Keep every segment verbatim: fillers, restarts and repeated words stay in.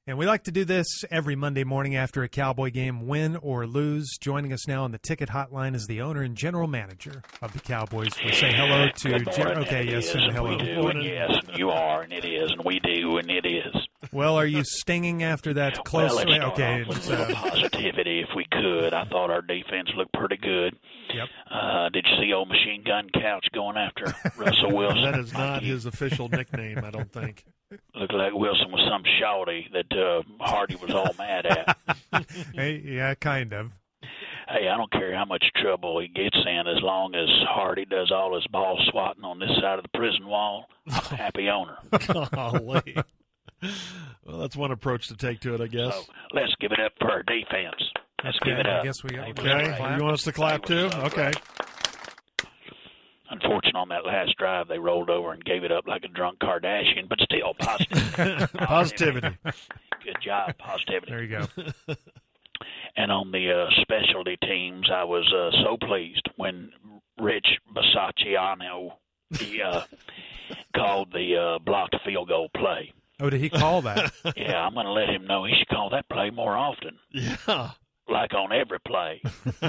And we like to do this every Monday morning after a Cowboy game, win or lose. Joining us now on the ticket hotline is the owner and general manager of the Cowboys. We'll say hello to Good Jim. morning, Okay, and it yes, is, and and hello. we do, and yes, and you are, and it is, and we do, and it is. Well, are you stinging after that close? Well, let's start okay, off with it's, a little uh, positivity if we could. I thought our defense looked pretty good. Yep. Uh, did you see old Machine Gun Couch going after Russell Wilson? That is not his official nickname, I don't think. Looked like Wilson was some shawty that uh, Hardy was all mad at. hey, yeah, kind of. Hey, I don't care how much trouble he gets in as long as Hardy does all his ball swatting on this side of the prison wall. I'm a happy owner. Golly. Well, that's one approach to take to it, I guess. So let's give it up for our defense. Let's Okay, give it up. I guess we got Okay, you want us to clap too? Okay. Unfortunate on that last drive, they rolled over and gave it up like a drunk Kardashian, but still positive. Positivity. Good job, positivity. There you go. And on the uh, specialty teams, I was uh, so pleased when Rich Bisacciano he, uh, called the uh, blocked field goal play. Oh, did he call that? Yeah, I'm going to let him know he should call that play more often. Yeah. Like on every play.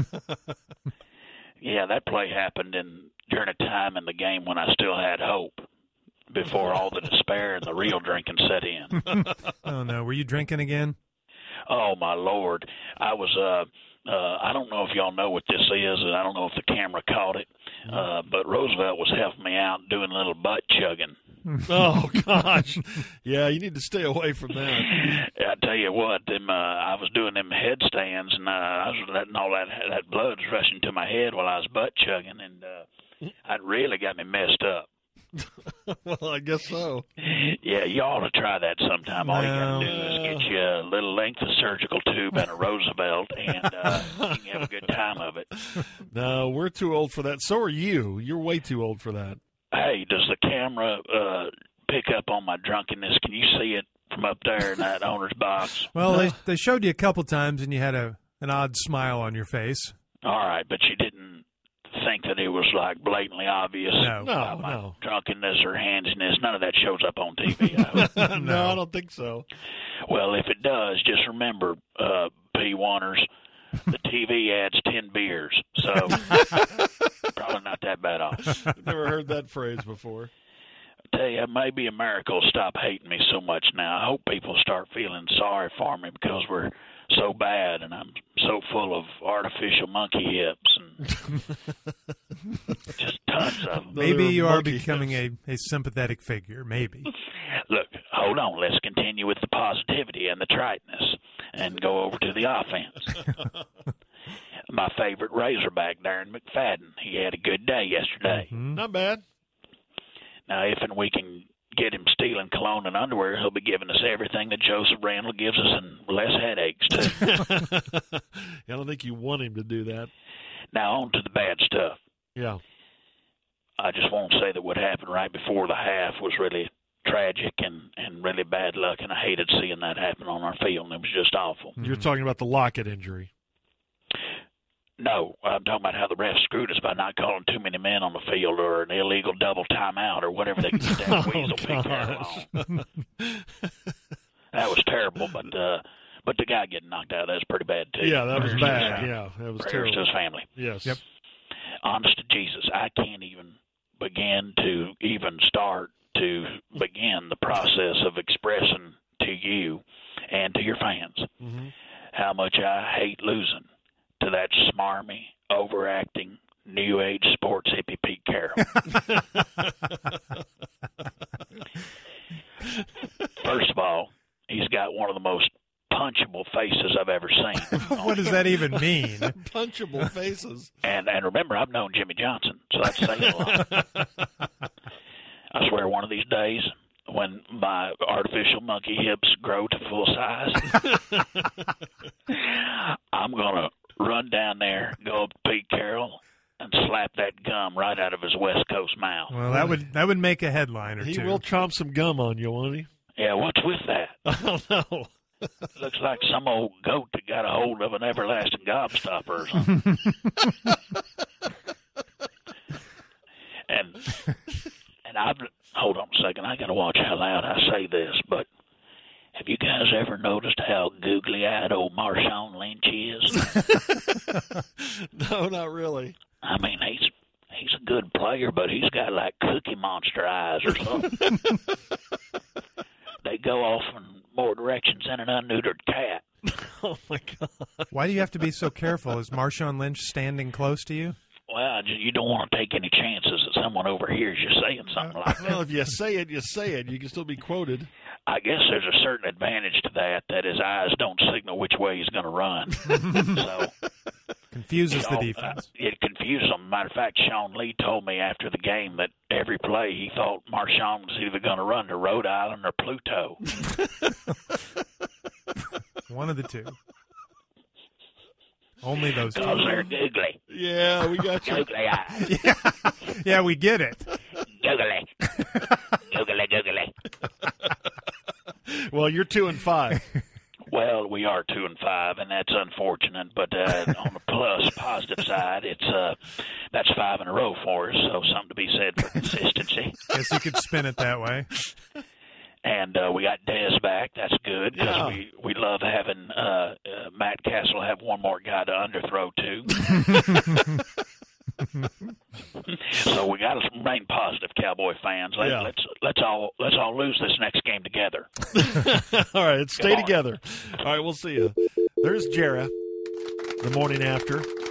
Yeah, that play happened in during a time in the game when I still had hope before all the despair and the real drinking set in. Oh, no. Were you drinking again? Oh, my Lord. I was, uh, uh, I don't know if y'all know what this is, and I don't know if the camera caught it, uh, but Roosevelt was helping me out doing a little butt chugging. Oh, gosh. Yeah, you need to stay away from that. I tell you what, them, uh, I was doing them headstands, and uh, I was letting all that that blood rushing to my head while I was butt chugging, and uh, it really got me messed up. Well, I guess so. Yeah, you ought to try that sometime. All you got to No. do is get you a little length of surgical tube and a Roosevelt, and uh, you can have a good time of it. No, we're too old for that. So are you. You're way too old for that. Hey, does the camera uh, pick up on my drunkenness? Can you see it from up there in that owner's box? Well, they, they showed you a couple times, and you had a an odd smile on your face. All right, but you didn't think that it was like blatantly obvious No. No, about my no. drunkenness or handsiness. None of that shows up on T V. I hope. No, I don't think so. Well, if it does, just remember, uh, P one-ers, the T V adds ten beers, so probably not that bad off. I've never heard that phrase before. I tell you, maybe America will stop hating me so much now. I hope people start feeling sorry for me because we're so bad and I'm so full of artificial monkey hips and just tons of them. Maybe you are monkey becoming a, a sympathetic figure. Maybe. Look, hold on. Let's continue with the positivity and the triteness and go over to the offense. My favorite Razorback, Darren McFadden, he had a good day yesterday. Hmm? Not bad. Now, if and we can get him stealing cologne and underwear, he'll be giving us everything that Joseph Randall gives us and less headaches, too. I don't think you want him to do that. Now, on to the bad stuff. Yeah. I just won't say that what happened right before the half was really tragic and, and really bad luck, and I hated seeing that happen on our field, and it was just awful. You're talking about the Lockett injury. No, I'm talking about how the refs screwed us by not calling too many men on the field or an illegal double timeout or whatever they could get that Oh, weasel pig there gosh. on. That was terrible, but uh, but the guy getting knocked out, that was pretty bad, too. Yeah, that was Prayers to his bad. family. Yeah, that was Prayers terrible. to his family. Yes. Yep. Honest to Jesus, I can't even begin to even start to begin the process of expressing to you and to your fans Mm-hmm. how much I hate losing to that smarmy, overacting, new age sports hippie Pete Carroll. First of all, he's got one of the most punchable faces I've ever seen. What does that even mean? Punchable faces. And and remember, I've known Jimmy Johnson, so that's saying a lot. I swear one of these days, when my artificial monkey hips grow to full size, I'm going to run down there, go up to Pete Carroll, and slap that gum right out of his West Coast mouth. Well, that would that would make a headline or He two. will chomp some gum on you, won't he? Yeah, what's with that? I don't know. Looks like some old goat that got a hold of an everlasting gobstopper or something. and and I've hold on a second. I got to watch how loud I say this, but have you guys guys ever noticed how googly-eyed old Marshawn Lynch is? No, not really. I mean, he's he's a good player, but he's got like Cookie Monster eyes or something. They go off in more directions than an unneutered cat. Oh, my God. Why do you have to be so careful? Is Marshawn Lynch standing close to you? Well, you don't want to take any chances that someone overhears you saying something like that. Well, if you say it, you say it. You can still be quoted. I guess there's a certain advantage to that, that his eyes don't signal which way he's going to run. So Confuses you the know, defense. Uh, it confuses him. Matter of fact, Sean Lee told me after the game that every play he thought Marshawn was either going to run to Rhode Island or Pluto. One of the two. Only those two. Because they're googly. Yeah, we got you. Googly eyes. Yeah, yeah, we get it. Googly. Googly, googly. Well, you're two and five. Well, we are two and five, and that's unfortunate. But uh, on the plus, positive side, it's uh, that's five in a row for us. So something to be said for consistency. Guess you could spin it that way. And uh, we got Dez back. That's good because Yeah. we, we love having uh, uh, Matt Castle have one more guy to underthrow to. So we got to remain positive, Cowboy fans. Let, Yeah. Let's let's all let's all lose this next game together. All right, stay Come on. together. All right, we'll see you. There's Jarrah the morning after.